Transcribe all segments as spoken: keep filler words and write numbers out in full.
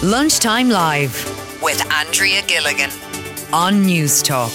Lunchtime Live with Andrea Gilligan on News Talk.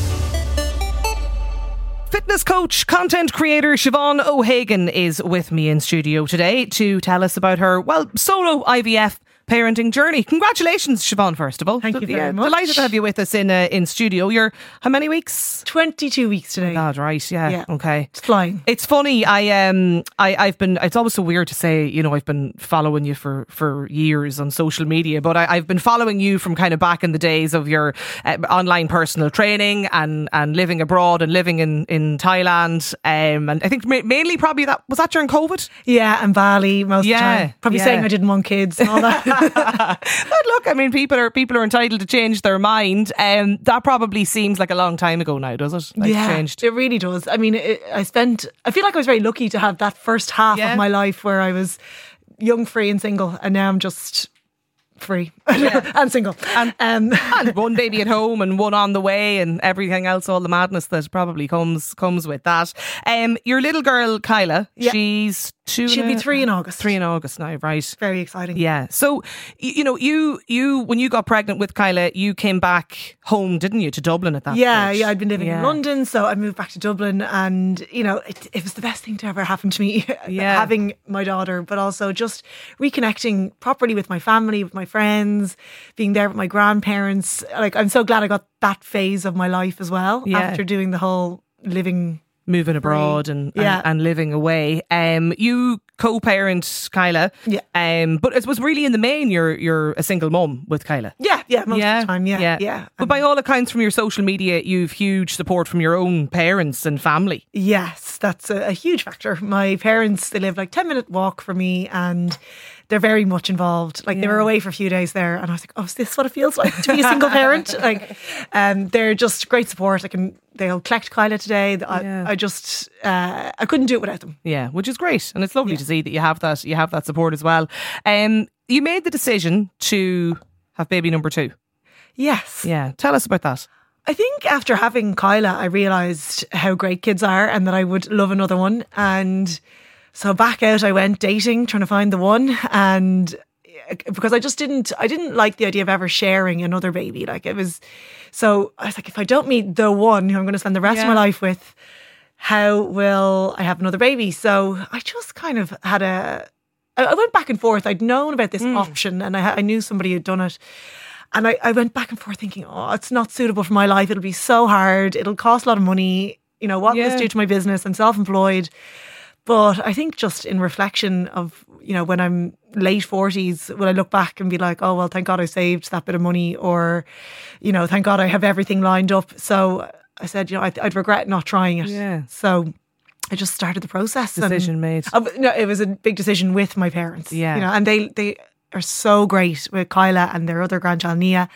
Fitness coach, content creator Siobhan O'Hagan is with me in studio today to tell us about her, well, solo I V F parenting journey. Congratulations, Siobhan, first of all. Thank you very yeah, much. Delighted to have you with us in uh, in studio. You're how many weeks? twenty-two weeks today. Oh God, right, yeah. Yeah. Okay. It's flying. It's funny, I um I, I've been it's always so weird to say, you know, I've been following you for, for years on social media, but I, I've been following you from kind of back in the days of your uh, online personal training and, and living abroad and living in, in Thailand. Um, and I think ma- mainly probably that was that during COVID? Yeah, and Bali most Yeah, of the time. Probably yeah. saying I didn't want kids and all that. But look, I mean, people are people are entitled to change their mind. Um, that probably seems like a long time ago now, does it? Like yeah, changed. it really does. I mean, it, I spent, I feel like I was very lucky to have that first half Yeah. of my life where I was young, free and single, and now I'm just free Yeah. and single. And- um, And one baby at home and one on the way and everything else, all the madness that probably comes comes with that. Um, your little girl, Kyla, Yeah. she's two. she'll and be a- three in August. Three in August now, right? Very exciting. Yeah. So, y- you know, you you when you got pregnant with Kyla, you came back home, didn't you, to Dublin at that Yeah, stage? yeah, I'd been living Yeah. in London, so I moved back to Dublin, and you know, it, it was the best thing to ever happen to me, Yeah. having my daughter, but also just reconnecting properly with my family, with my friends, being there with my grandparents. Like, I'm so glad I got that phase of my life as well Yeah. after doing the whole living. Moving abroad and, Yeah. and and living away. Um, you co-parent Kyla. Yeah. Um, but it was really in the main you're you're a single mum with Kyla. Yeah, yeah, most Yeah, of the time, yeah, yeah. yeah. But by all accounts, from your social media, you've huge support from your own parents and family. Yes, that's a, a huge factor. My parents, they live like ten minute walk from me, and they're very much involved. Like, they were Yeah. away for a few days there, and I was like, oh, is this what it feels like to be a single parent? Like, um, they're just great support. I can, they'll collect Kyla today. I, Yeah. I just, uh, I couldn't do it without them. Yeah, which is great, and it's lovely Yeah. to see that you have that you have that support as well. Um, you made the decision to have baby number two. Yes. Yeah, tell us about that. I think after having Kyla, I realised how great kids are and that I would love another one. And so back out I went dating, trying to find the one. And because I just didn't, I didn't like the idea of ever sharing another baby. Like, it was, so I was like, if I don't meet the one who I'm going to spend the rest Yeah. of my life with, how will I have another baby? So I just kind of had a, I I went back and forth. I'd known about this option, and I, ha- I knew somebody who'd done it. And I, I went back and forth thinking, oh, it's not suitable for my life. It'll be so hard. It'll cost a lot of money. You know, what will Yeah. this do to my business? I'm self-employed. But I think just in reflection of, you know, when I'm late forties, will I look back and be like, oh, well, thank God I saved that bit of money, or, you know, thank God I have everything lined up. So I said, you know, I'd, I'd regret not trying it. Yeah. So I just started the process. and- Decision made. Oh, no, it was a big decision with my parents. Yeah. You know, and they, they are so great with Kyla and their other grandchild, Nia.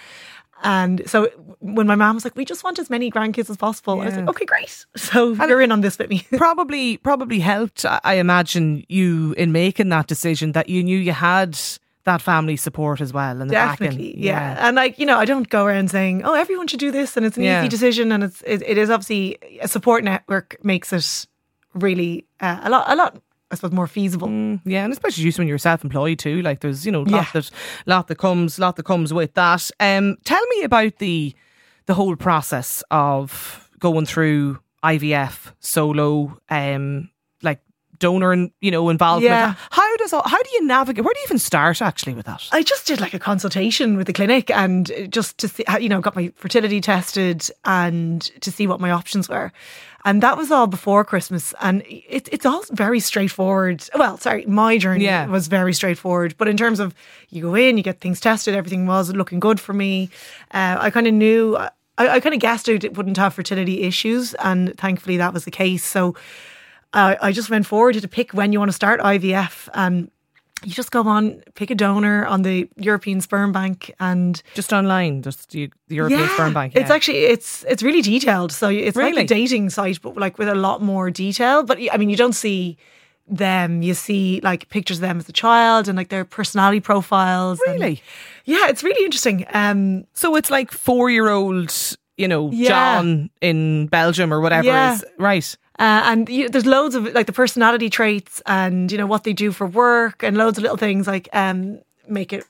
And so when my mum was like, we just want as many grandkids as possible, I was Yeah. like, okay, great. So you're in on this with me. probably probably helped, I I imagine, you in making that decision, that you knew you had that family support as well, and the Definitely, backing. yeah. And like, you know, I don't go around saying, oh, everyone should do this and it's an Yeah. easy decision. And it's it, it is obviously, a support network makes it really uh, a lot, a lot, I suppose, more feasible. Mm, yeah, and especially you when you're self-employed too. Like, there's, you know, lot Yeah. that lot that comes, lot that comes with that. Um, tell me about the the whole process of going through I V F solo, um, like donor and, you know, involvement. Yeah. How does all, how do you navigate? Where do you even start actually with that? I just did like a consultation with the clinic, and just to see, you know, got my fertility tested and to see what my options were. And that was all before Christmas. And it, it's all very straightforward. Well, sorry, my journey Yeah. was very straightforward. But in terms of, you go in, you get things tested, everything was looking good for me. Uh, I kind of knew, I, I kind of guessed I wouldn't have fertility issues. And thankfully that was the case. So uh, I just went forward to pick when you want to start I V F, and you just go on, pick a donor on the European Sperm Bank, and Just online, just the, the European yeah, Sperm Bank. It's yeah. actually it's it's really detailed. So it's Really? like a dating site, but like with a lot more detail. But I mean, you don't see them. You see like pictures of them as a child and like their personality profiles. and- Really? yeah, it's really interesting. Um, So it's like four-year-old, you know, Yeah. John in Belgium or whatever Yeah. is right. Uh, and you, there's loads of like the personality traits and, you know, what they do for work and loads of little things like um, make it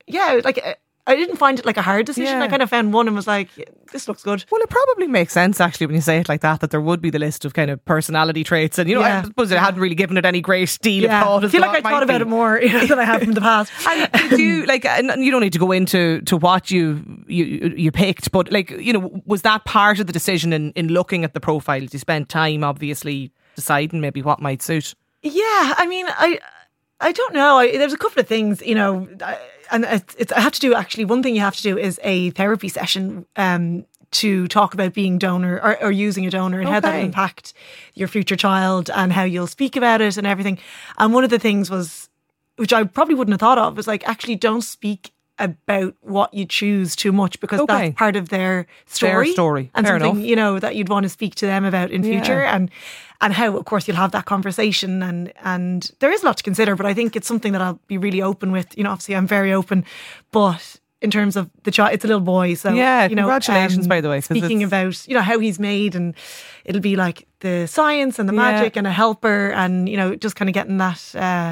yeah, like uh, I didn't find it like a hard decision. Yeah. I kind of found one and was like, yeah, this looks good. Well, it probably makes sense actually when you say it like that, that there would be the list of kind of personality traits. And, you know, Yeah. I suppose I hadn't really given it any great deal Yeah. of thought. I as feel to like I what thought might about be. it more you know, than I have in the past. And did you like? And you don't need to go into to what you you you picked, but like, you know, was that part of the decision in in looking at the profiles? You spent time, obviously, deciding maybe what might suit. Yeah, I mean, I I don't know. I, there's a couple of things, you know, I, and it's, it's I have to do actually. One thing you have to do is a therapy session um, to talk about being donor or, or using a donor and how that will Okay. impact your future child and how you'll speak about it and everything. And one of the things was, which I probably wouldn't have thought of, was like actually don't speak about what you choose too much because Okay. that's part of their story, Their story. and Fair something enough. you know that you'd want to speak to them about in Yeah. future, and and how of course you'll have that conversation, and and there is a lot to consider, but I think it's something that I'll be really open with. You know, obviously I'm very open, but in terms of the child, it's a little boy, so Yeah, you know, congratulations, by the way, 'cause Speaking it's- about you know how he's made, and it'll be like the science and the Yeah. magic and a helper, and you know just kind of getting that. Uh,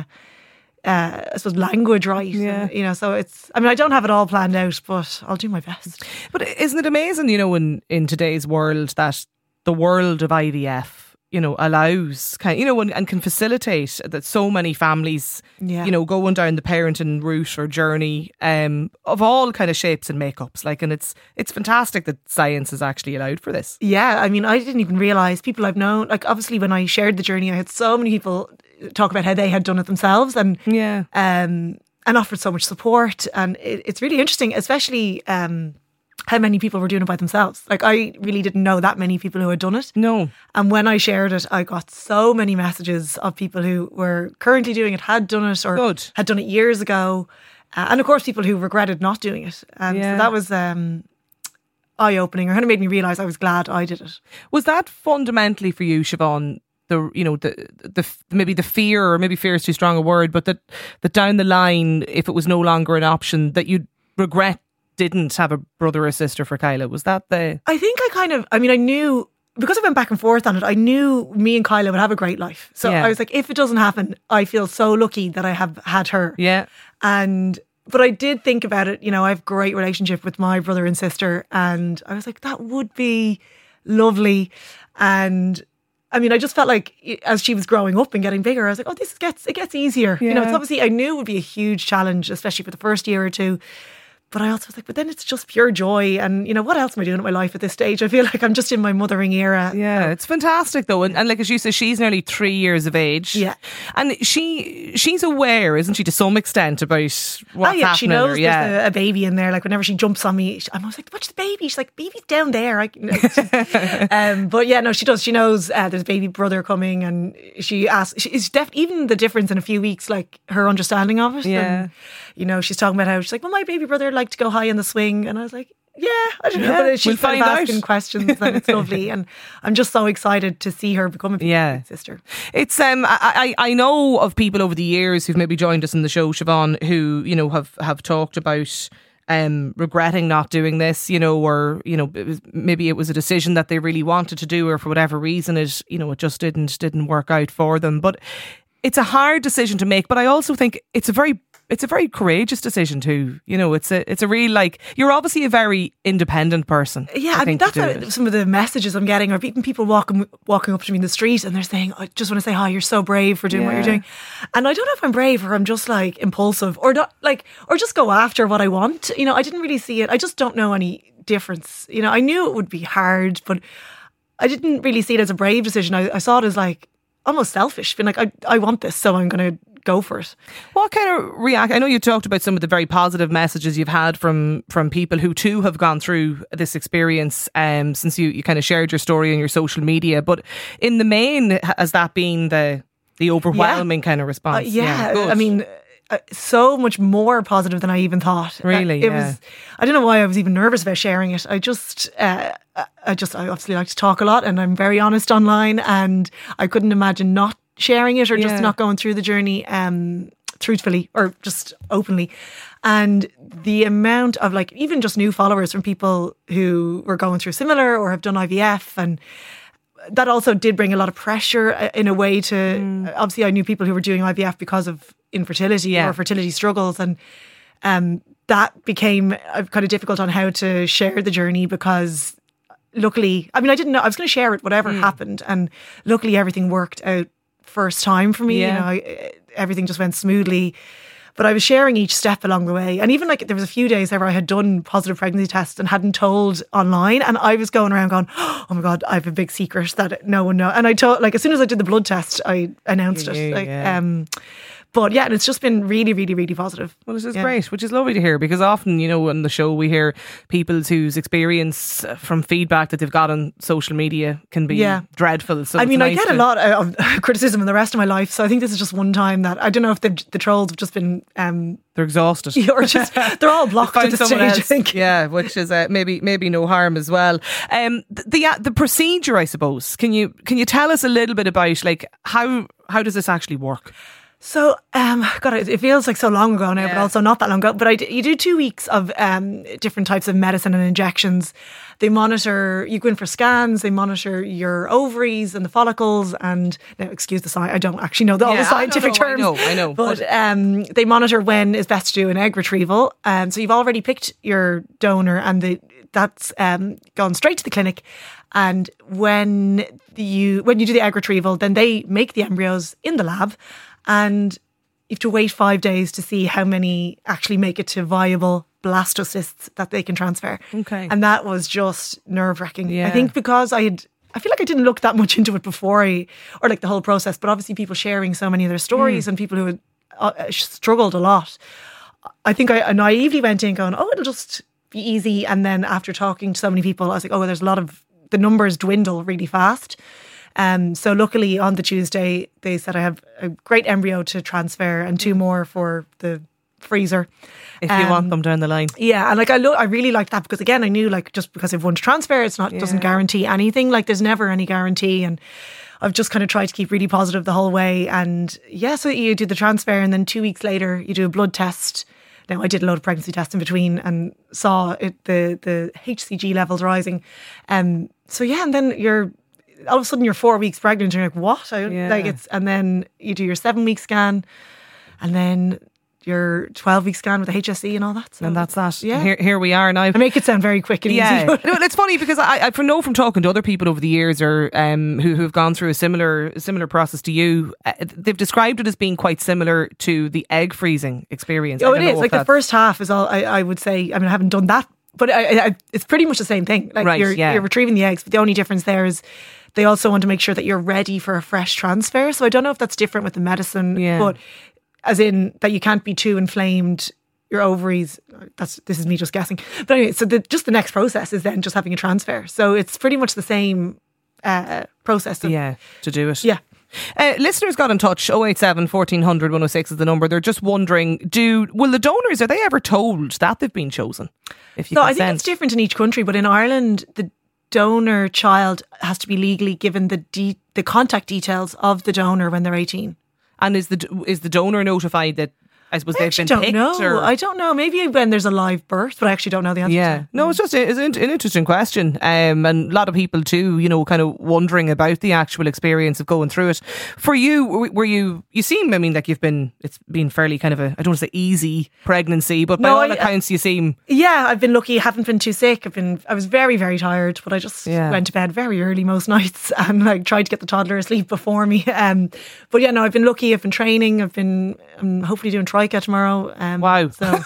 uh, I suppose language right, Yeah. you know. So it's. I mean, I don't have it all planned out, but I'll do my best. But isn't it amazing, you know, in, in today's world that the world of I V F, you know, allows, kind you know, and, and can facilitate that so many families, Yeah. you know, going down the parenting route or journey um, of all kind of shapes and makeups. Like, and it's it's fantastic that science has actually allowed for this. Yeah, I mean, I didn't even realize people I've known. Like, obviously, when I shared the journey, I had so many people talk about how they had done it themselves, and Yeah. um, and offered so much support. And it, it's really interesting, especially um, how many people were doing it by themselves. Like, I really didn't know that many people who had done it. No. And when I shared it, I got so many messages of people who were currently doing it, had done it, or Good. had done it years ago. Uh, and of course, people who regretted not doing it. And Yeah. so that was um, eye opening. It kind of made me realise I was glad I did it. Was that fundamentally for you, Siobhan, the you know the the maybe the fear, or maybe fear is too strong a word, but that that down the line, if it was no longer an option, that you'd regret didn't have a brother or sister for Kyla? Was that the I think I kind of, I mean, I knew, because I went back and forth on it, I knew me and Kyla would have a great life. So Yeah. I was like, if it doesn't happen, I feel so lucky that I have had her. yeah And, but I did think about it, you know, I have a great relationship with my brother and sister. And I was like, that would be lovely. And I mean, I just felt like as she was growing up and getting bigger, I was like, oh, this gets, it gets easier. You know, Yeah. it's obviously, I knew it would be a huge challenge, especially for the first year or two. But I also was like, but then it's just pure joy. And, you know, what else am I doing in my life at this stage? I feel like I'm just in my mothering era. Yeah, it's fantastic though, and, and like as you say, she's nearly three years of age. Yeah. and she she's aware, isn't she, to some extent about what's Oh, yeah, happening? she knows or, yeah, there's a, a baby in there. Like, whenever she jumps on me, I'm always like, watch the baby. She's like, baby's down there. I, no, she's- um, but yeah, no, she does. She knows uh, there's a baby brother coming, and she asks, she, it's def- even the difference in a few weeks, like her understanding of it. Yeah. And, you know, she's talking about how she's like, well, my baby brother liked to go high in the swing. And I was like, yeah, I don't know. Yeah, But she's we'll kind of find out. asking questions, and it's lovely. And I'm just so excited to see her become a big Yeah. sister. It's um I, I I know of people over the years who've maybe joined us in the show, Siobhan, who, you know, have, have talked about um regretting not doing this, you know, or, you know, it was, maybe it was a decision that they really wanted to do, or for whatever reason it, you know, it just didn't didn't work out for them. But it's a hard decision to make, but I also think it's a very it's a very courageous decision too. You know, it's a it's a real, like, you're obviously a very independent person. Yeah, I, mean, think, to that's do how, it. some of the messages I'm getting, or even people walking walking up to me in the street, and they're saying, I just want to say, oh, you're so brave for doing what Yeah. you're doing. And I don't know if I'm brave, or I'm just like impulsive, or not, like, or just go after what I want. You know, I didn't really see it. I just don't know any difference. You know, I knew it would be hard, but I didn't really see it as a brave decision. I, I saw it as like almost selfish, being like, I, I want this, so I'm going to go for it. What kind of react? I know you talked about some of the very positive messages you've had from from people who too have gone through this experience, um, since you, you kind of shared your story on your social media. But in the main, has that been the the overwhelming kind of Uh, response? yeah, good. I mean, uh, so much more positive than I even thought. Really, Uh, it yeah. was. I don't know why I was even nervous about sharing it. I just, uh, I just, I obviously like to talk a lot, and I'm very honest online, and I couldn't imagine not sharing it, or Yeah. just not going through the journey um, truthfully, or just openly. And the amount of, like, even just new followers from people who were going through similar or have done I V F, and that also did bring a lot of pressure uh, in a way to, obviously I knew people who were doing I V F because of infertility Yeah. or fertility struggles, and um, that became uh, kind of difficult on how to share the journey because luckily, I mean, I didn't know, I was going to share it, whatever mm. happened. And luckily everything worked out first time for me. Yeah. You know, I, everything just went smoothly. But I was sharing each step along the way. And even like there was a few days where I had done positive pregnancy tests and hadn't told online. And I was going around going, oh my God, I have a big secret that no one knows. And I told, like, as soon as I did the blood test, I announced yeah, it. Like, yeah. um, But yeah, and it's just been really, really, really positive. Well, this is yeah. great, which is lovely to hear, because often, you know, on the show we hear people whose experience from feedback that they've got on social media can be yeah. dreadful. So I mean, nice I get to... a lot of criticism in the rest of my life, so I think this is just one time that I don't know if the, the trolls have just been um, they're exhausted, or just they're all blocked at this stage. Else. I think, yeah, which is uh, maybe maybe no harm as well. Um, the the, uh, the procedure, I suppose. Can you can you tell us a little bit about like how how does this actually work? So, um, God, it feels like so long ago now, yeah. but also not that long ago. But I, you do two weeks of um, different types of medicine and injections. They monitor, you go in for scans, they monitor your ovaries and the follicles. And now, excuse the science, I don't actually know the, all yeah, the scientific know, terms. I know, I know. But um, they monitor when is best to do an egg retrieval. Um, so you've already picked your donor, and the, that's um, gone straight to the clinic. And when you when you do the egg retrieval, then they make the embryos in the lab. And you have to wait five days to see how many actually make it to viable blastocysts that they can transfer. Okay. And that was just nerve wracking. Yeah. I think because I had, I feel like I didn't look that much into it before I, or like the whole process, but obviously people sharing so many of their stories mm. and people who had uh, struggled a lot. I think I naively went in going, oh, it'll just be easy. And then after talking to so many people, I was like, oh, well, there's a lot of, the numbers dwindle really fast. Um, so luckily on the Tuesday, they said I have a great embryo to transfer and two more for the freezer. If you um, want them down the line. Yeah. And like, I lo- I really liked that because again, I knew like just because I've one to transfer, it's not, yeah. doesn't guarantee anything. Like there's never any guarantee. And I've just kind of tried to keep really positive the whole way. And yeah, so you do the transfer and then two weeks later you do a blood test. Now I did a load of pregnancy tests in between and saw it, the, the H C G levels rising. Um, so yeah, and then you're, all of a sudden you're four weeks pregnant and you're like, what? I, yeah. like it's, and then you do your seven week scan and then your twelve week scan with the H S E and all that. So, and that's that. Yeah. Here, here we are now. I make it sound very quick and yeah. easy. no, it's funny because I, I know from talking to other people over the years or um, who, who've gone through a similar a similar process to you, uh, they've described it as being quite similar to the egg freezing experience. Oh, it is. Like the first half is all, I, I would say, I mean, I haven't done that, but I, I, it's pretty much the same thing. Like right, you're, yeah. you're retrieving the eggs, but the only difference there is they also want to make sure that you're ready for a fresh transfer. So I don't know if that's different with the medicine, yeah. but as in that you can't be too inflamed, your ovaries, that's this is me just guessing. But anyway, so the, just the next process is then just having a transfer. So it's pretty much the same uh, process. Of, yeah, to do it. Yeah. Uh, listeners got in touch, oh eight seven, fourteen hundred, one oh six is the number. They're just wondering, do will the donors, are they ever told that they've been chosen? If you so consent? I think it's different in each country, but in Ireland, the donor child has to be legally given the de- the contact details of the donor when they're eighteen. And is the is the donor notified that, I suppose, I they've been don't picked? Know. Or? I don't know. Maybe when there's a live birth, but I actually don't know the answer. Yeah. to that. No, it's just it's an, an interesting question. Um, and a lot of people too, you know, kind of wondering about the actual experience of going through it. For you, were you, you seem, I mean, like you've been, it's been fairly kind of a, I don't want to say easy pregnancy, but by no, all I, accounts you seem... Yeah, I've been lucky. I haven't been too sick. I've been, I was very, very tired, but I just yeah. went to bed very early most nights and like tried to get the toddler asleep before me. Um, but yeah, no, I've been lucky. I've been training. I've been, I'm hopefully doing Trica tomorrow. Um, wow. So...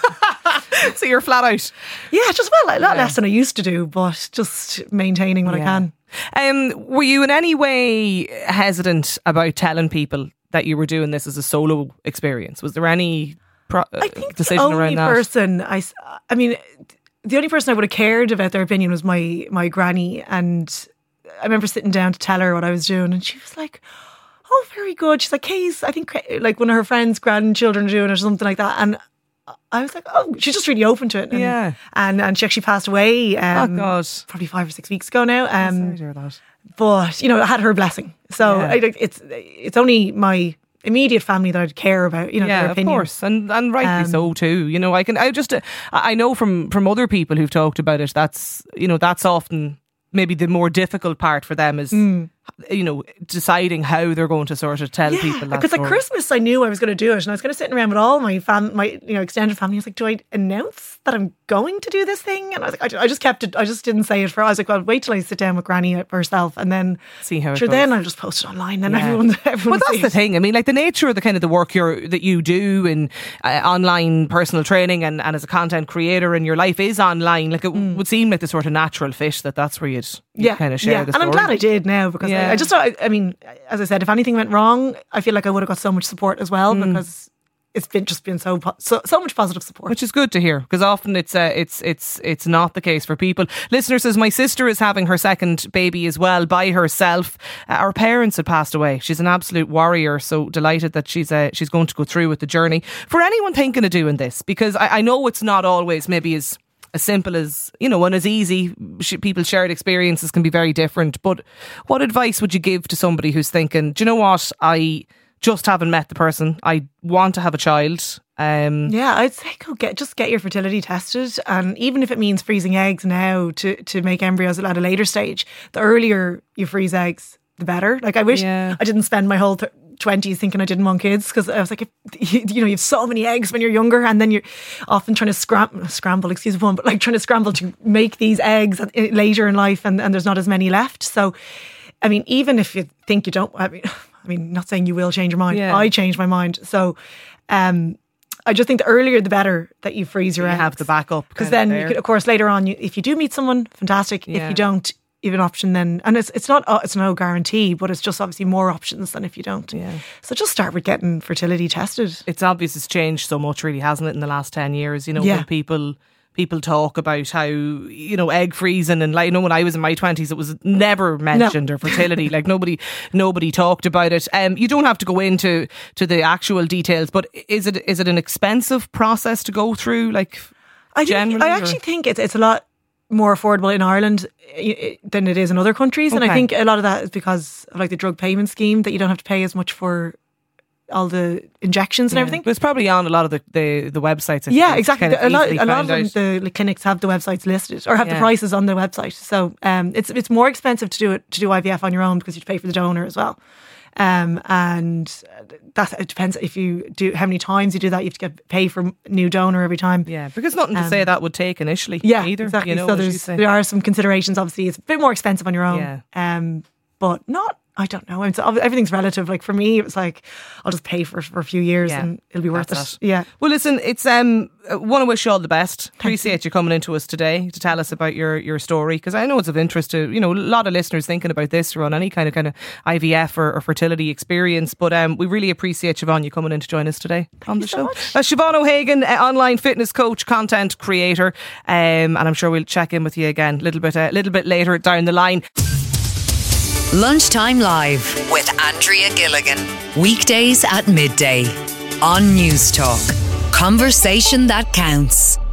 so you're flat out. Yeah, just well, a lot yeah. less than I used to do, but just maintaining what yeah. I can. Um, were you in any way hesitant about telling people that you were doing this as a solo experience? Was there any pro- I think decision the only around that? person I, I mean, the only person I would have cared about their opinion was my my granny, and I remember sitting down to tell her what I was doing, and she was like, "Oh, very good." She's like, "Case, I think like one of her friends' grandchildren are doing it or something like that," and I was like, oh, she's just really open to it. And, yeah. And, and she actually passed away. Um, oh, God. Probably five or six weeks ago now. Um, sorry to hear that. But, you know, I had her blessing. So yeah. I, it's it's only my immediate family that I'd care about, you know, yeah, their opinion. of course. And, and rightly Um, so too. You know, I can, I just, uh, I know from, from other people who've talked about it, that's, you know, that's often maybe the more difficult part for them is Mm. you know, deciding how they're going to sort of tell yeah, people that because at story. Christmas I knew I was going to do it, and I was going to sit around with all my fam, my you know extended family. I was like, do I announce that I'm going to do this thing? And I was like, I, I just kept it. I just didn't say it for. I was like, well, wait till I sit down with Granny herself, and then see how it sure. goes. Then I'll just post it online, and Yeah. everyone, everyone. Well, that's sees. the thing. I mean, like the nature of the kind of the work you're that you do in uh, online personal training and, and as a content creator, and your life is online. Like it mm. would seem like the sort of natural fit that that's where you'd, you'd yeah, kind of share yeah. the and story. I'm glad I did now because Yeah. I, I just thought. I, I mean, as I said, if anything went wrong, I feel like I would have got so much support as well Mm. because it's been just been so po- so so much positive support. Which is good to hear, because often it's uh, it's it's it's not the case for people. Listener says, my sister is having her second baby as well by herself. Uh, our parents had passed away. She's an absolute warrior, so delighted that she's uh, she's going to go through with the journey. For anyone thinking of doing this, because I, I know it's not always maybe as as simple as, you know, and as easy. People's shared experiences can be very different. But what advice would you give to somebody who's thinking, do you know what, I just haven't met the person, I want to have a child? Um, yeah, I'd say go get just get your fertility tested, and even if it means freezing eggs now to to make embryos at a later stage, the earlier you freeze eggs, the better. Like I wish Yeah. I didn't spend my whole th- twenties thinking I didn't want kids, because I was like, if, you, you know, you have so many eggs when you're younger, and then you're often trying to scram- scramble, excuse me, but like trying to scramble to make these eggs at- later in life, and, and there's not as many left. So, I mean, even if you think you don't, I mean, I mean, not saying you will change your mind. Yeah. I changed my mind. So, um, I just think the earlier the better that you freeze your you eggs. have the backup. Because kind then, of you could, of course, later on, you, if you do meet someone, fantastic. Yeah. If you don't, you have an option then. And it's it's not uh, it's no guarantee, but it's just obviously more options than if you don't. Yeah. So just start with getting fertility tested. It's obvious it's changed so much, really, hasn't it, in the last ten years? You know, Yeah. when people people talk about how, you know, egg freezing, and like, you know, when I was in my twenties, it was never mentioned, or fertility. Like nobody nobody talked about it. Um, you don't have to go into to the actual details, but is it is it an expensive process to go through? Like, I think, generally, I or- actually think it's it's a lot more affordable in Ireland eh, than it is in other countries, and Okay. I think a lot of that is because of like the drug payment scheme, that you don't have to pay as much for all the injections and Yeah. everything. But it's probably on a lot of the, the, the websites. I Yeah, think. It's exactly. kind of A lot, easily a lot of found them, out. the clinics have the websites listed or have Yeah. the prices on the website. So um, it's it's more expensive to do it to do I V F on your own because you have to pay for the donor as well. Um, and that it depends if you do how many times you do that. You have to get pay for new donor every time. Yeah, because nothing to Um, say that would take initially. Yeah, either. exactly. You know, so as you there's say. there are some considerations. Obviously, it's a bit more expensive on your own. Yeah. Um, but not. I don't know. It's, everything's relative. Like for me, it was like I'll just pay for for a few years Yeah, and it'll be worth it. that's it. Yeah. Well, listen, it's um, want to wish you all the best. Appreciate you coming into us today to tell us about your, your story, because I know it's of interest to, you know, a lot of listeners thinking about this or on any kind of kind of I V F or, or fertility experience. But um, we really appreciate Siobhan you coming in to join us today on the you so show. much. Uh, Siobhan O'Hagan, uh, online fitness coach, content creator, um, and I'm sure we'll check in with you again a little bit a little bit later down the line. Lunchtime Live with Andrea Gilligan. Weekdays at midday on News Talk. Conversation that counts.